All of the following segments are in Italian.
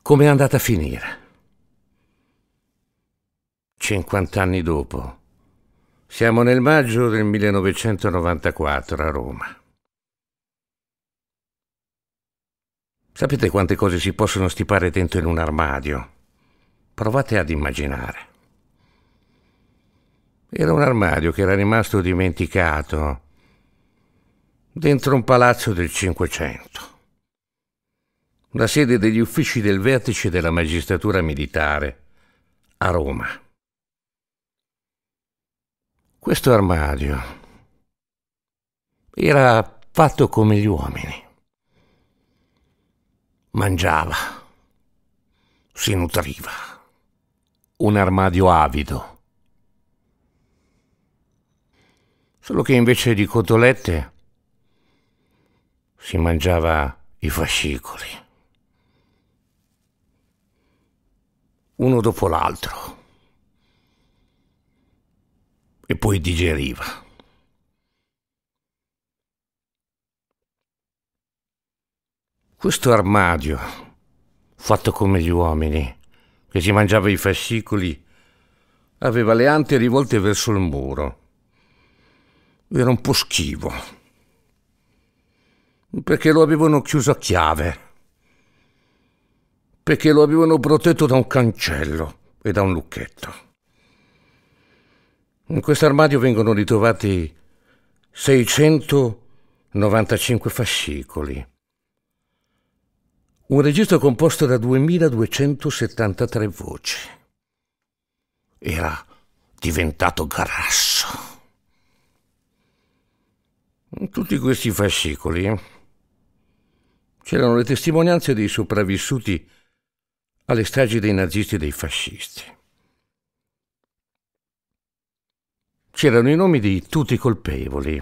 Come è andata a finire? 50 anni dopo. Siamo nel maggio del 1994 a Roma. Sapete quante cose si possono stipare dentro in un armadio? Provate ad immaginare. Era un armadio che era rimasto dimenticato dentro un palazzo del Cinquecento, la sede degli uffici del vertice della magistratura militare a Roma. Questo armadio era fatto come gli uomini. Mangiava, si nutriva. Un armadio avido. Solo che invece di cotolette si mangiava i fascicoli, uno dopo l'altro, e poi digeriva. Questo armadio, fatto come gli uomini, che si mangiava i fascicoli, aveva le ante rivolte verso il muro. Era un po' schivo, perché lo avevano chiuso a chiave, perché lo avevano protetto da un cancello e da un lucchetto. In questo armadio vengono ritrovati 695 fascicoli, un registro composto da 2273 voci. Era diventato grasso. In tutti questi fascicoli c'erano le testimonianze dei sopravvissuti alle stragi dei nazisti e dei fascisti. C'erano i nomi di tutti i colpevoli.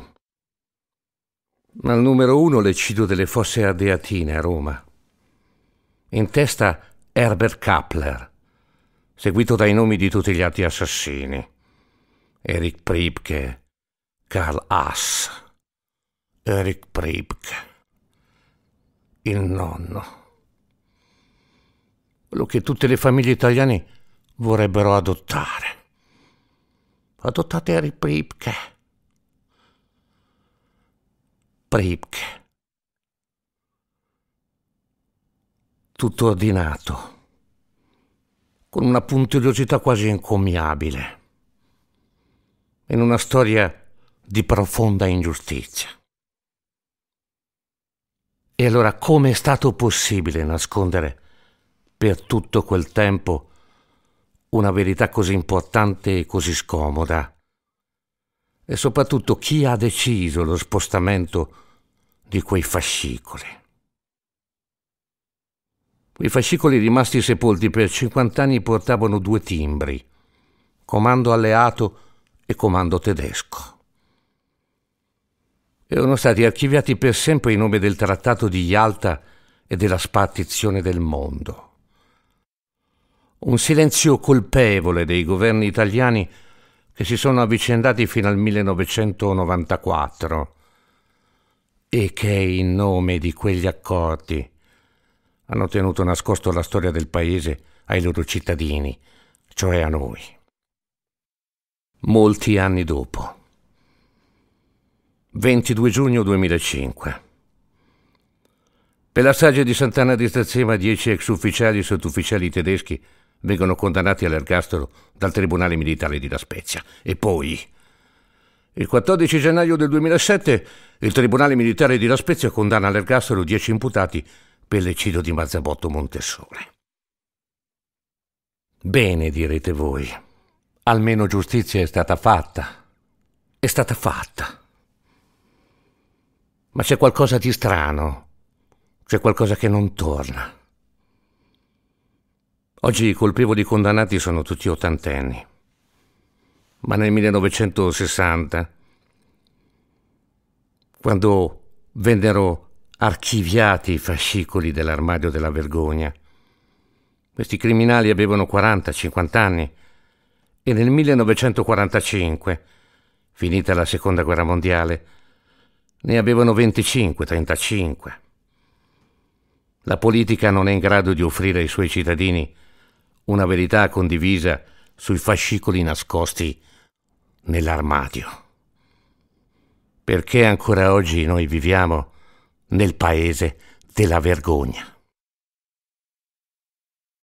Al numero 1 l'eccidio delle Fosse Ardeatine a Roma. In testa Herbert Kappler, seguito dai nomi di tutti gli altri assassini. Erich Priebke, Karl Haas, Erich Priebke, il nonno. Quello che tutte le famiglie italiane vorrebbero adottare. Adottate Erich Priebke. Priebke. Tutto ordinato, con una puntigliosità quasi encomiabile, in una storia di profonda ingiustizia. E allora come è stato possibile nascondere per tutto quel tempo una verità così importante e così scomoda? E soprattutto chi ha deciso lo spostamento di quei fascicoli? Quei fascicoli rimasti sepolti per 50 anni portavano due timbri: comando alleato e comando tedesco. Erano stati archiviati per sempre in nome del Trattato di Yalta e della spartizione del mondo. Un silenzio colpevole dei governi italiani che si sono avvicendati fino al 1994 e che in nome di quegli accordi hanno tenuto nascosto la storia del paese ai loro cittadini, cioè a noi. Molti anni dopo. 22 giugno 2005. Per la strage di Sant'Anna di Stazzema 10 ex ufficiali e sottufficiali tedeschi vengono condannati all'ergastolo dal Tribunale Militare di La Spezia. E poi, il 14 gennaio del 2007, il Tribunale Militare di La Spezia condanna all'ergastolo 10 imputati per l'eccidio di Marzabotto Montesole. Bene, direte voi, almeno giustizia è stata fatta. È stata fatta. Ma c'è qualcosa di strano, c'è qualcosa che non torna. Oggi i colpevoli condannati sono tutti ottantenni, ma nel 1960, quando vennero archiviati i fascicoli dell'armadio della vergogna, questi criminali avevano 40-50 anni e nel 1945, finita la Seconda Guerra Mondiale, ne avevano 25-35. La politica non è in grado di offrire ai suoi cittadini una verità condivisa sui fascicoli nascosti nell'armadio. Perché ancora oggi noi viviamo nel paese della vergogna.